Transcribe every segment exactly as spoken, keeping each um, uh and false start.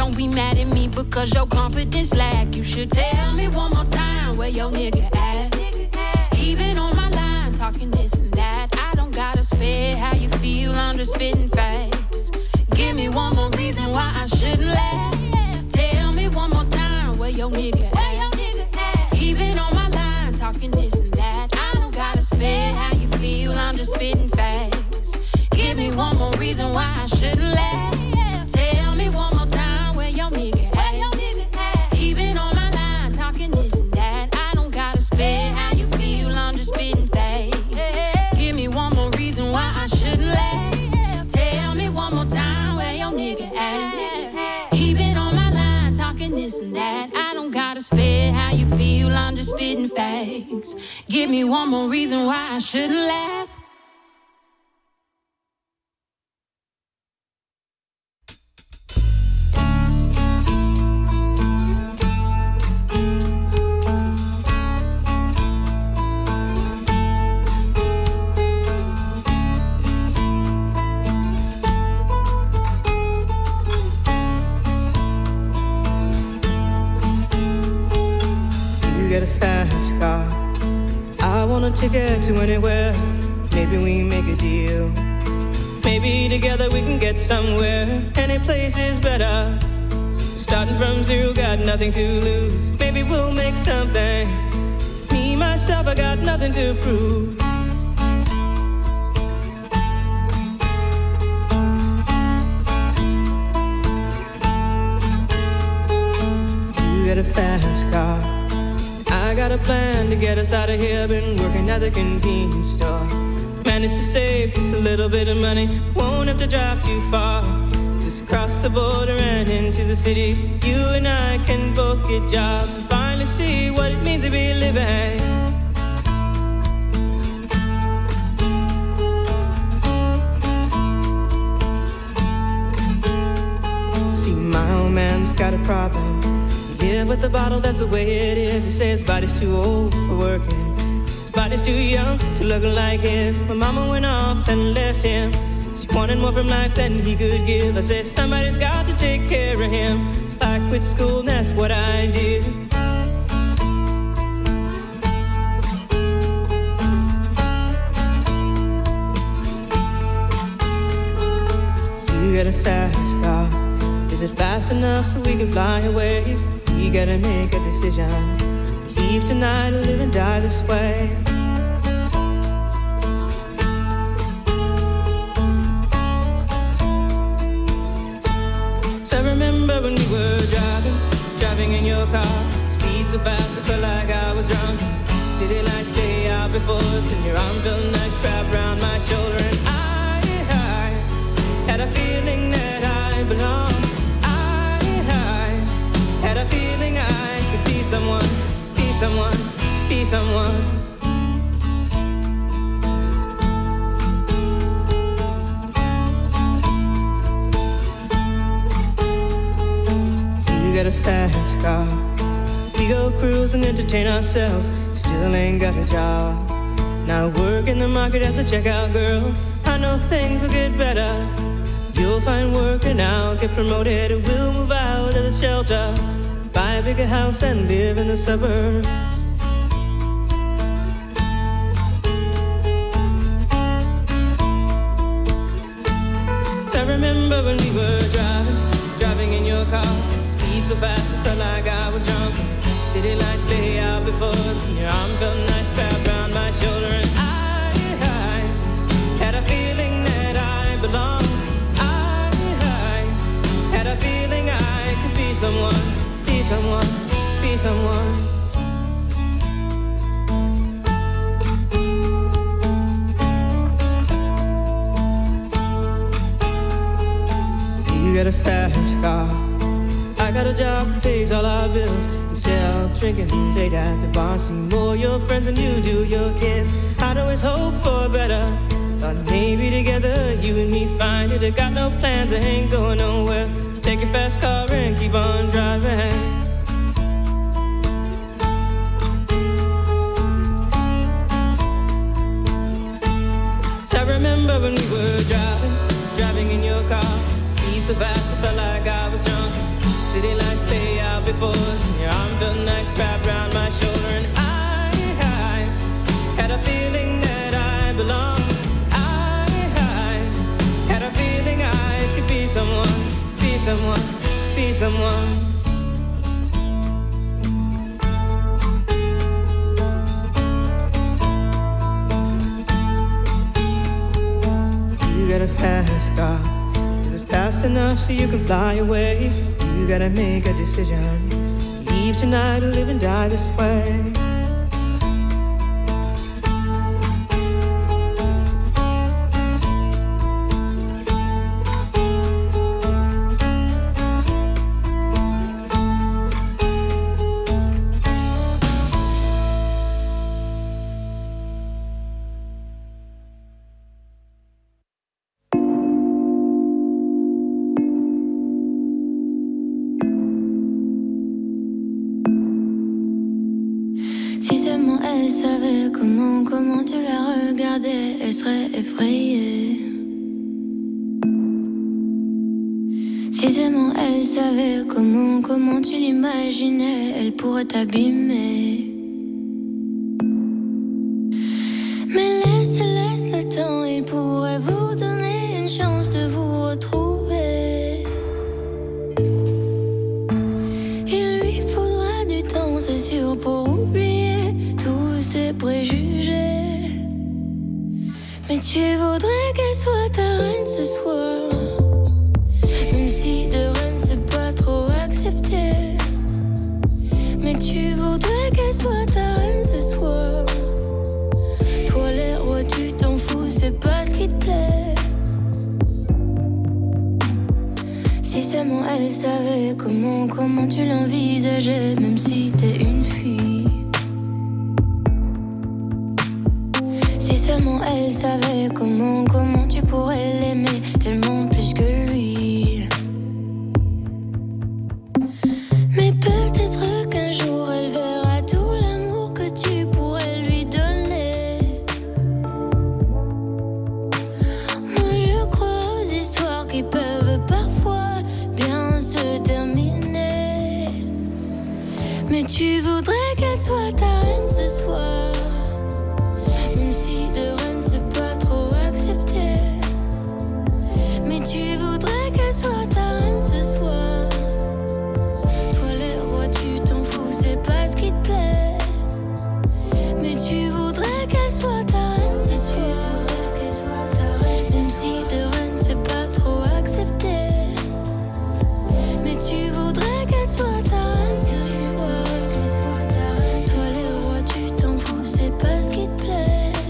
Don't be mad at me because your confidence lack. You should tell me one more time where your nigga at. He been on my line talking this and that. I don't gotta spit how you feel, I'm just spitting facts. Give me one more reason why I shouldn't laugh. Tell me one more time where your nigga at. He been on my line talking this and that. I don't gotta spit how you feel, I'm just spitting facts. Give me one more reason why I shouldn't laugh. Tell me one more time where your nigga at. He been on my line talking this and that. I don't gotta spit how you feel, I'm just spitting facts. Give me one more reason why I shouldn't laugh. Tell me one more time where your nigga at. He been on my line talking this and that. I don't gotta spit how you feel, I'm just spitting facts. Give me one more reason why I shouldn't laugh. Get a fast car, I want a ticket to anywhere. Maybe we make a deal. Maybe together we can get somewhere. Any place is better. Starting from zero, got nothing to lose. Maybe we'll make something. Me, myself, I got nothing to prove. You get a fast car, I got a plan to get us out of here. Been working at the convenience store. Managed to save just a little bit of money. Won't have to drive too far. Just cross the border and into the city. You and I can both get jobs and finally see what it means to be living. See, my old man's got a problem. Yeah, with the bottle, that's the way it is. He says his body's too old for working. His body's too young to look like his. My mama went off and left him. She wanted more from life than he could give. I said, somebody's got to take care of him. So I quit school and that's what I did. You get a fast car. Is it fast enough so we can fly away? We gotta make a decision. Leave tonight or live and die this way. So I remember when we were driving, driving in your car. Speed so fast I felt like I was drunk. City lights lay out before us, and your arm felt nice wrapped around my shoulder. And I, I had a feeling that I belonged. Had a feeling I could be someone, be someone, be someone. You got a fast car. We go cruise and entertain ourselves. Still ain't got a job. Now work in the market as a checkout girl. I know things will get better. You'll find work and I'll get promoted. And we'll move out of the shelter, buy a bigger house and live in the suburbs. So I remember when we were driving, driving in your car. Speed so fast I felt like I was drunk. City lights lay out before us, and your arm felt nice wrapped around my shoulder. And I, I had a feeling that I belonged. I, I had a feeling I could be someone, be someone, be someone. You got a fast car, I got a job that pays all our bills. Instead of drinking late at the bar, see more your friends than you do your kids. I'd always hope for better. Thought maybe together you and me find it. I got no plans, I ain't going nowhere. So take your fast car and keep on driving. So I remember when we were driving, driving in your car. Speed so fast I felt like I was drunk. before us, and your arm felt nice wrapped around my shoulder, and I, I had a feeling that I belonged. I, I had a feeling I could be someone, be someone, be someone. You got a fast car. Is it fast enough so you can fly away? You gotta make a decision. Leave tonight or live and die this way. Elle savait comment, comment tu la regardais, elle serait effrayée. Si seulement elle savait comment, comment tu l'imaginais, elle pourrait t'abîmer. Mais laisse, laisse le temps, il pourrait vous donner une chance de vous retrouver. Il lui faudra du temps, c'est sûr, pour oublier tous ses préjugés. Mais tu voudrais qu'elle soit ta reine ce soir, même si de reine c'est pas trop accepté. Mais tu voudrais qu'elle soit ta reine ce soir. Toi les rois tu t'en fous, c'est pas ce qui te plaît. Si seulement elle savait comment, comment tu l'envisageais, même si t'es une fille. Si seulement elle savait comment, comment tu pourrais l'aimer tellement plus que lui. Mais peut-être qu'un jour elle verra tout l'amour que tu pourrais lui donner. Moi je crois aux histoires qui peuvent parfois bien se terminer. Mais tu voudrais qu'elle soit ta reine ce soir, même si de reine c'est pas trop accepté. Mais tu voudrais qu'elle soit ta reine ce soir. Toi les rois tu t'en fous, c'est pas ce qui te plaît. Mais tu voudrais qu'elle soit ta reine ce soir. Même si de reine c'est pas trop accepté. Mais tu voudrais qu'elle soit ta reine ce soir. Toi les rois tu t'en fous, c'est pas ce qui te plaît.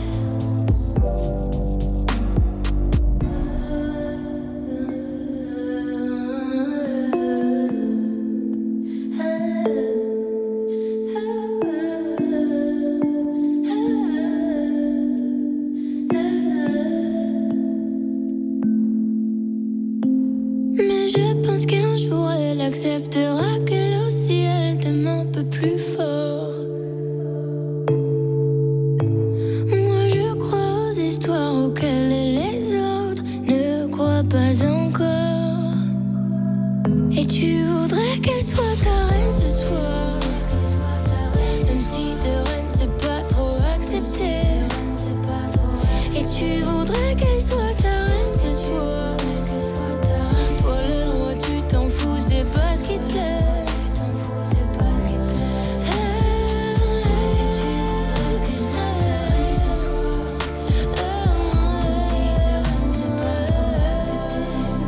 Mais je pense qu'un jour elle acceptera qu'elle aussi elle t'aime un peu plus fort. Moi je crois aux histoires auxquelles les autres ne croient pas encore. Et tu voudrais qu'elle soit ta reine ce soir, même si de reine c'est pas trop accepté. Et tu voudrais qu'elle soit ta reine ce soir. Toi le roi tu t'en fous, c'est pas ce qui te plaît. Et tu voudrais qu'elle soit ta reine ce soir, même si de reine c'est pas trop accepté.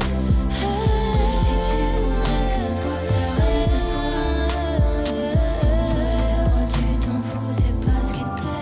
Et tu voudrais qu'elle soit ta reine ce soir. Toi le roi tu t'en fous, c'est pas ce qui te plaît.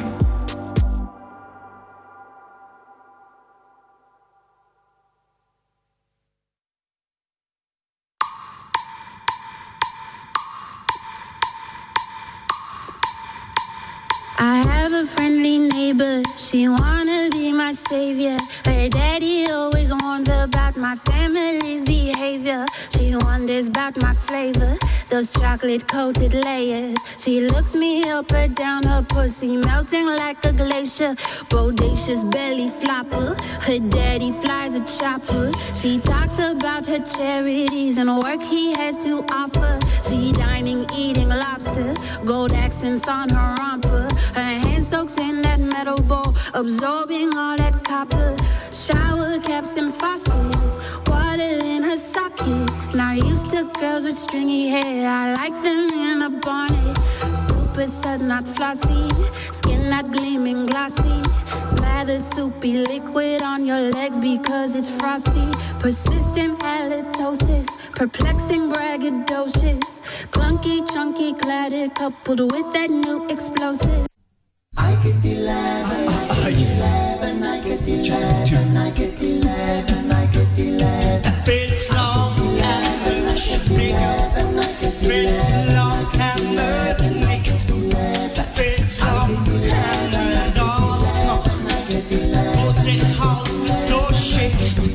I have a friendly neighbor, she wanna be my savior. Her daddy always warns about my family's behavior. She wonders about my flavor, those chocolate coated layers. She looks me up or down, her pussy melting like a glacier. Bodacious belly flopper, her daddy flies a chopper. She talks about her charities and work he has to offer. She fancy dining, eating lobster. Gold accents on her romper. Her hands soaked in that metal bowl, absorbing all that copper. Shower caps and faucets, water in her sockets. Not used to girls with stringy hair, I like them in a bonnet. Super suds, not flossy, skin not gleaming glossy. Slather soupy liquid on your legs because it's frosty. Persistent halitosis, perplexing braggadocious. Clunky, chunky, clatter coupled with that new explosive. I get eleven, I get eleven, I get eleven, I get eleven, I get eleven. Fits long and much bigger. Fits long and naked. Fits long and doors come. Was it hard so shit?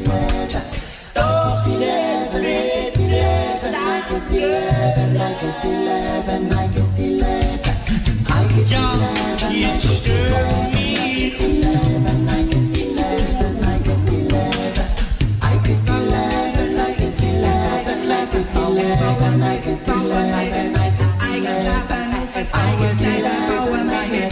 Doch jetzt wird es anders. I get eleven, I get eleven. Ja, jetzt stört mich. I get eleven, I get eleven. I get eleven, I get eleven. Let's laugh at eleven, I get eleven. I get eleven, I get eleven. I get eleven, I get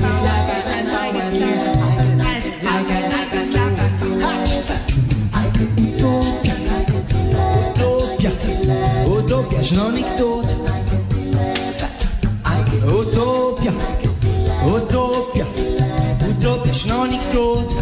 Utopia ist noch nicht tot. Utopia, Utopia, Utopia ist noch nicht tot.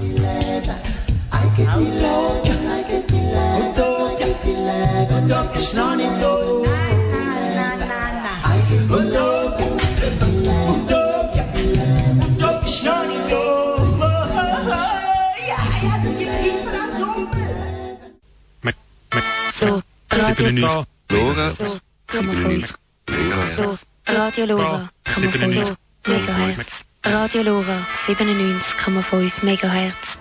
Utopia, Utopia, Utopia ist noch nicht tot. Na, na, na, na. Utopia, Utopia, Utopia ist noch nicht tot. Ja, ja, das gibt immer das Sumpel. So, Radio Lora, So, siebenundneunzig So, Radio Lora, siebenundneunzig Megahertz. Radio Lora, siebenundneunzig Komma fünf Megahertz.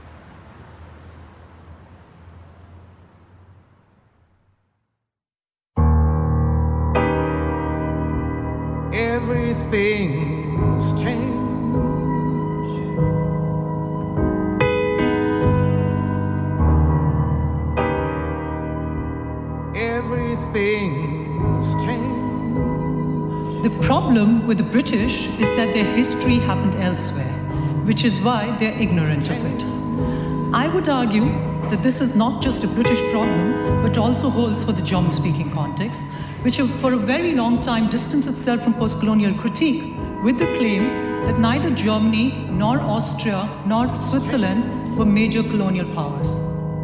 Everything's changed. Everything's changed. The problem with the British is that their history happened elsewhere, which is why they're ignorant of it. I would argue that this is not just a British problem, but also holds for the German-speaking context, which have for a very long time distanced itself from post-colonial critique with the claim that neither Germany, nor Austria, nor Switzerland were major colonial powers.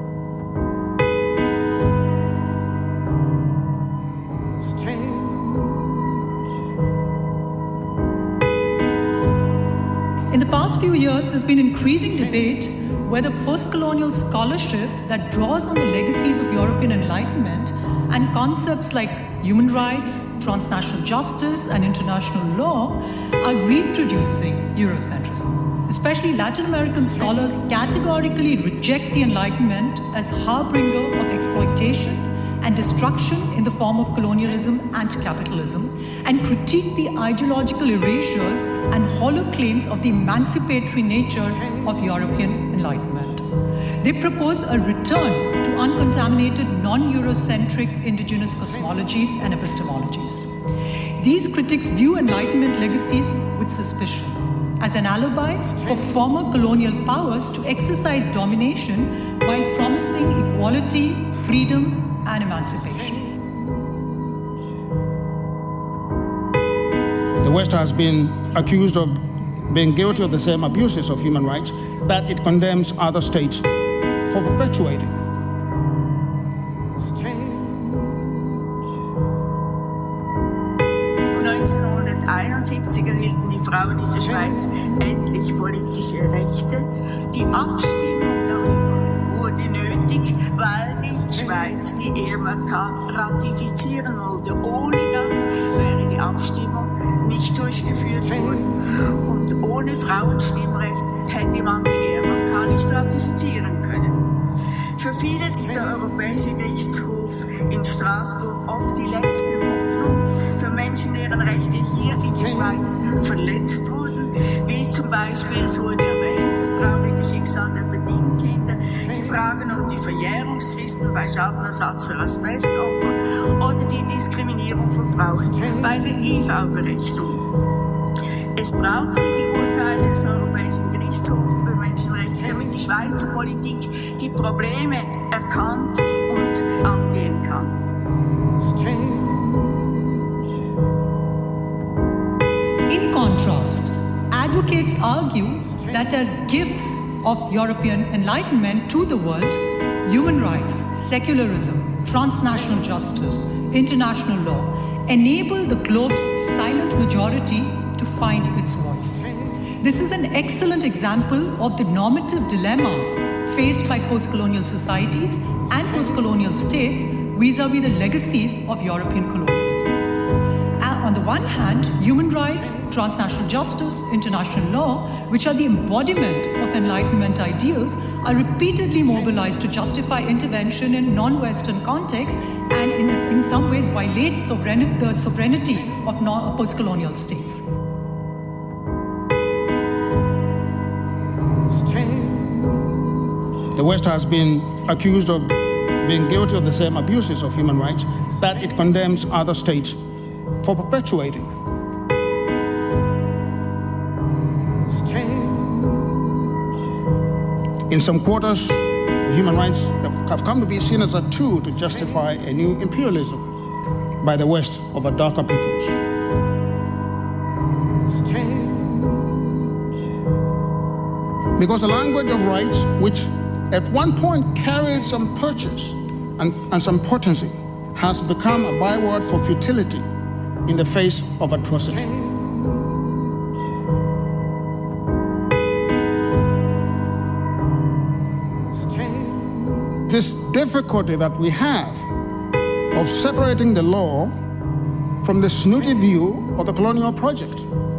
In the past few years, there's been increasing debate whether post-colonial scholarship that draws on the legacies of European Enlightenment and concepts like human rights, transnational justice, and international law are reproducing Eurocentrism. Especially Latin American scholars categorically reject the Enlightenment as harbinger of exploitation and destruction in the form of colonialism and capitalism, and critique the ideological erasures and hollow claims of the emancipatory nature of European Enlightenment. They propose a return to uncontaminated, non-Eurocentric indigenous cosmologies and epistemologies. These critics view Enlightenment legacies with suspicion, as an alibi for former colonial powers to exercise domination while promising equality, freedom, and emancipation. The West has been accused of being guilty of the same abuses of human rights that it condemns other states for perpetuating. neunzehnhunderteinundsiebzig erhielten die Frauen in der Schweiz endlich politische Rechte. Die Abstimmung darüber wurde nötig, weil die Schweiz die E M R K ratifizieren wollte. Ohne das wäre die Abstimmung nicht durchgeführt worden. Und ohne Frauenstimmrecht hätte man die E M R K nicht ratifizieren können. Für viele ist der Europäische Gerichtshof in Straßburg oft die letzte Hoffnung für Menschen, deren Rechte hier in der Schweiz verletzt wurden, wie zum Beispiel, es wurde erwähnt, das traurige Schicksal der Verdingkinder, die Fragen um die Verjährungsfristen bei Schadenersatz für Asbestopfer oder die Diskriminierung von Frauen bei der I V-Berechnung. Es brauchte die Urteile des Europäischen Gerichtshofs für Menschenrechte, damit die Schweizer Politik die Probleme erkannt und angehen kann. In contrast, advocates argue that as gifts of European enlightenment to the world, human rights, secularism, transnational justice, international law enable the globe's silent majority to find its voice. This is an excellent example of the normative dilemmas faced by post-colonial societies and post-colonial states vis-à-vis the legacies of European colonialism. On the one hand, human rights, transnational justice, international law, which are the embodiment of Enlightenment ideals, are repeatedly mobilized to justify intervention in non-Western contexts and in, in some ways violate sovereign, the sovereignty of non- post-colonial states. The West has been accused of being guilty of the same abuses of human rights that it condemns other states for perpetuating. In some quarters, human rights have come to be seen as a tool to justify a new imperialism by the West over darker peoples. Because the language of rights, which at one point carried some purchase and, and some potency, has become a byword for futility in the face of atrocity. This difficulty that we have of separating the law from the snooty view of the colonial project.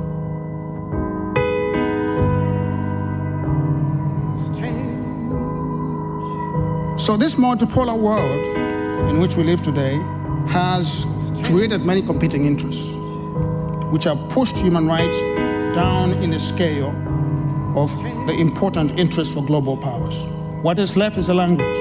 So this multipolar world in which we live today has created many competing interests, which have pushed human rights down in the scale of the important interests for global powers. What is left is a language.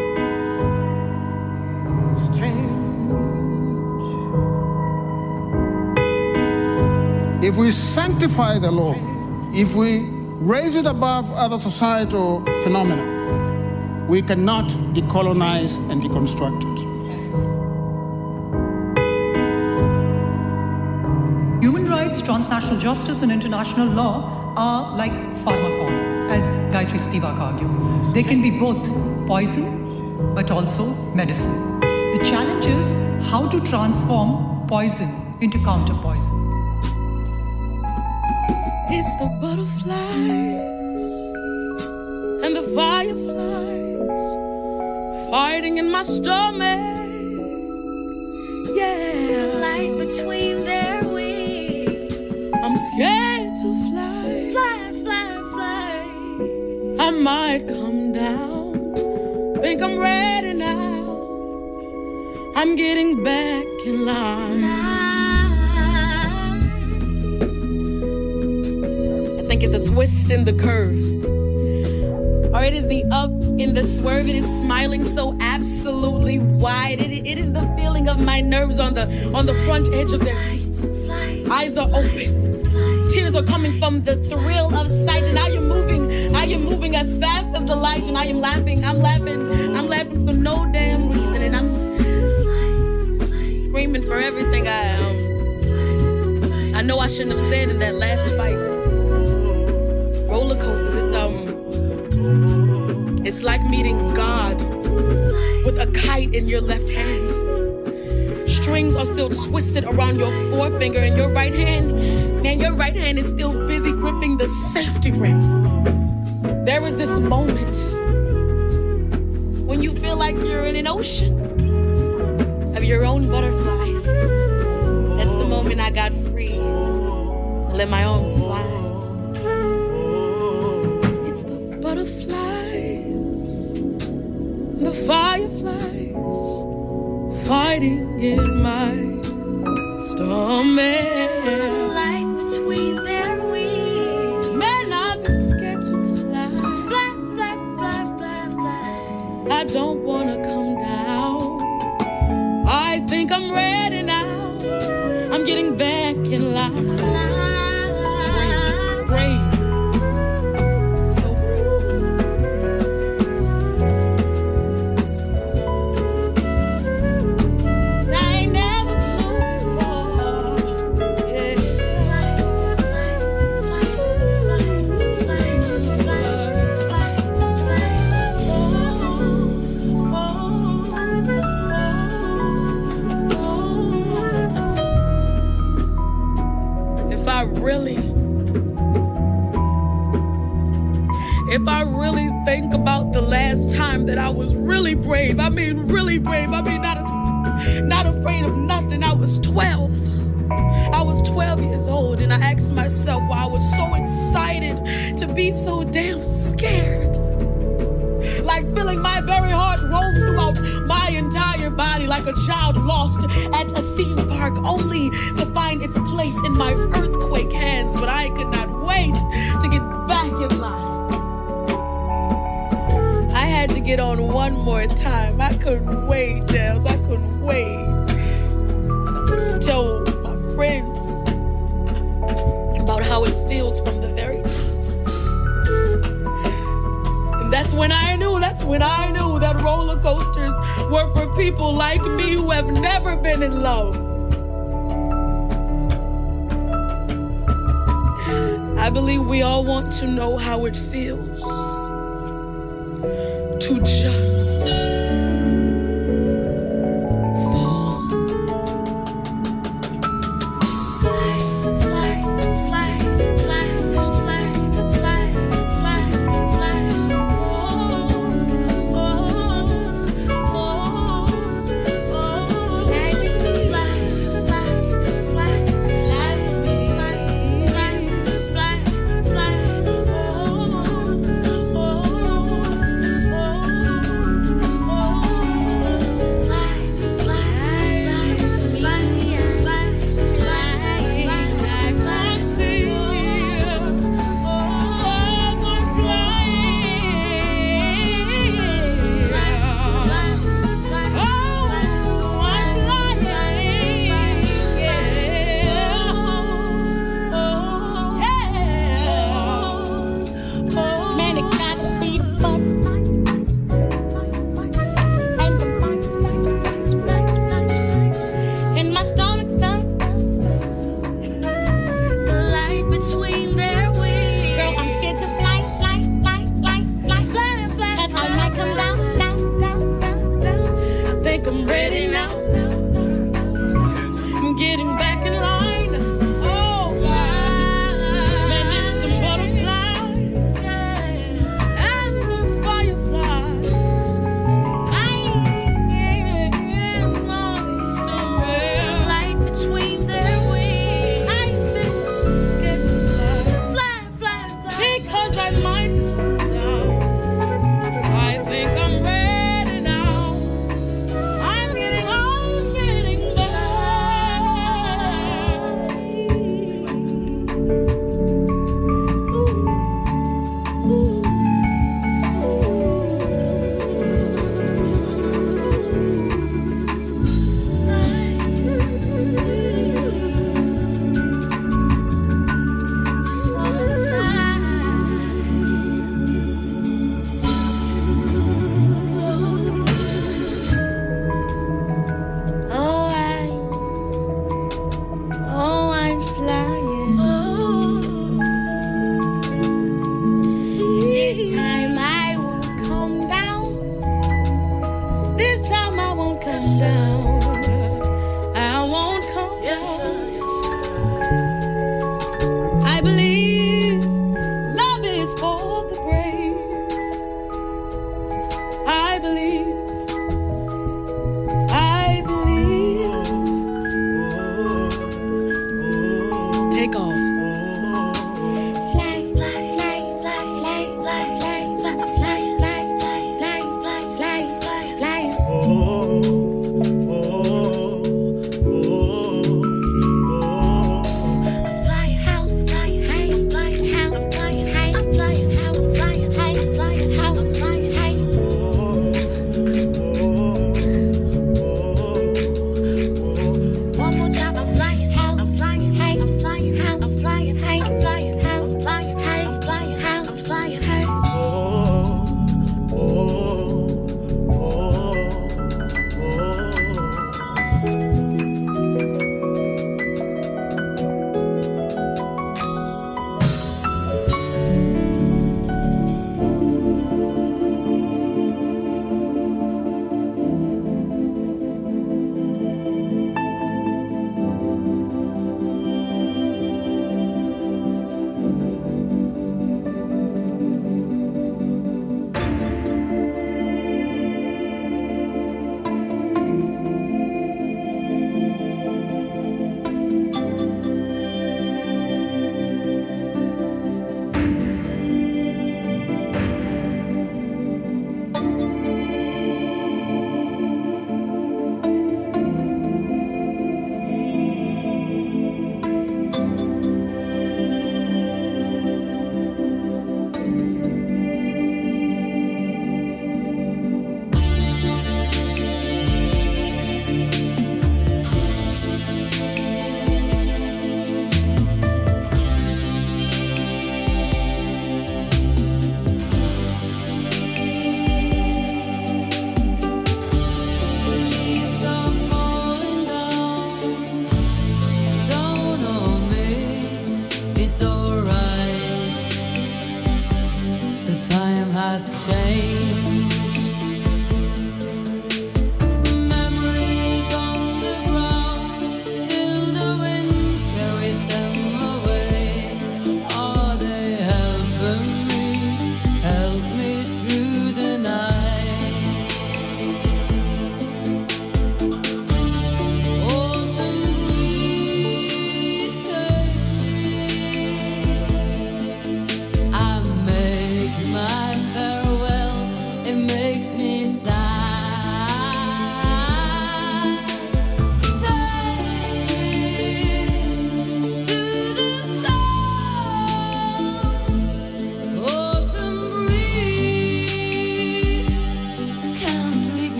If we sanctify the law, if we raise it above other societal phenomena, we cannot decolonize and deconstruct it. Human rights, transnational justice, and international law are like pharmacon, as Gayatri Spivak argued. They can be both poison, but also medicine. The challenge is how to transform poison into counter-poison. It's the butterflies and the fireflies fighting in my stomach. Yeah, life between their wings. I'm scared to fly. Fly, fly, fly. I might come down. Think I'm ready now. I'm getting back in line. I think it's the twist and the curve. Or it is the up in the swerve. It is smiling so absolutely wide. It, it is the feeling of my nerves on the on the front edge of their seats. Eyes are open. Tears are coming from the thrill of sight. And I am moving. I am moving as fast as the light. And I am laughing. I'm laughing. I'm laughing for no damn reason. And I'm screaming for everything I um I know I shouldn't have said in that last fight. Roller coasters. It's um. It's like meeting God with a kite in your left hand. Strings are still twisted around your forefinger, and your right hand, man, your right hand is still busy gripping the safety ring. There is this moment when you feel like you're in an ocean of your own butterflies. That's the moment I got free and let my arms fly. It's the butterflies, the fireflies fighting in my stomach. Life between their wings. Man, I'm scared to fly. Fly, fly, fly, fly, fly. I don't wanna come down. I think I'm ready now. I'm getting back in line. Brave, brave. So brave. I ain't never so far. Yeah. If I really, if I really think about the last time that I was really brave, I mean really brave, I mean not, a, not afraid of nothing, I was twelve. I was twelve years old and I asked myself why I was so excited to be so damn scared. Like feeling my very heart roam throughout my entire body like a child lost at a theme park only to find its place in my earthquake hands. But I could not wait to get back in line. I had to get on one more time. I couldn't wait, Jels. I couldn't wait. Tell my friends about how it feels from the very top. And that's when I knew, that's when I knew that roller coasters were for people like me who have never been in love. I believe we all want to know how it feels to just